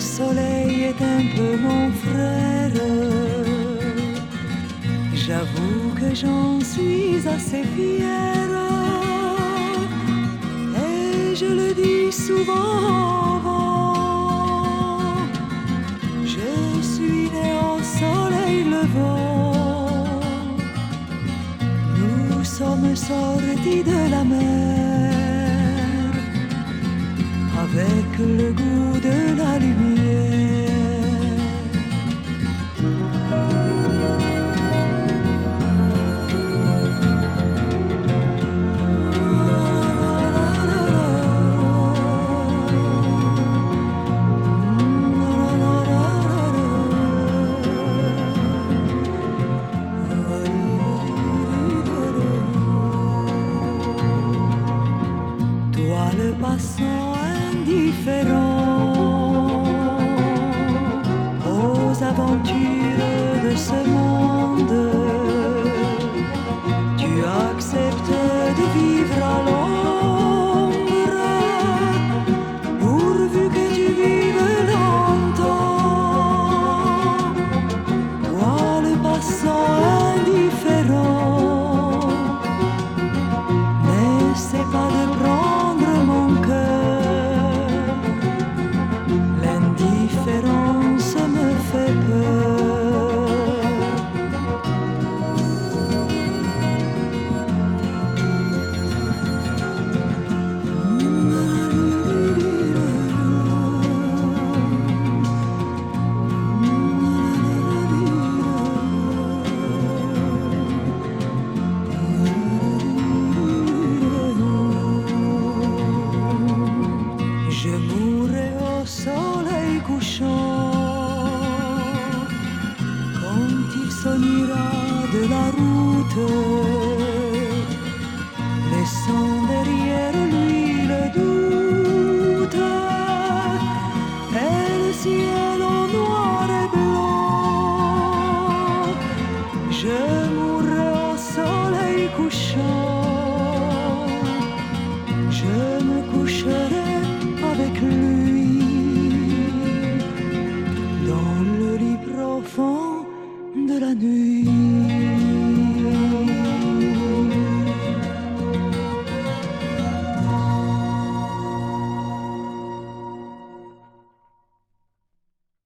soleil est un peu mon frère. J'avoue que j'en suis assez fière. Et je le dis souvent, je suis né au soleil levant. Nous sommes sortis de la mer avec le goût de la lumière. Toi le passant indifférent aux aventures de ce monde, tu acceptes de vivre à l'ombre pourvu que tu vives longtemps. Toi le passant indifférent, n'essaie pas de prendre mon cœur, l'indifférence me fait peur. Je mourrai au soleil couchant quand il s'ennuiera de la route, laissant derrière lui le doute et le ciel en noir et blanc. Je mourrai au soleil couchant, je me coucherai avec lui dans le lit profond de la nuit.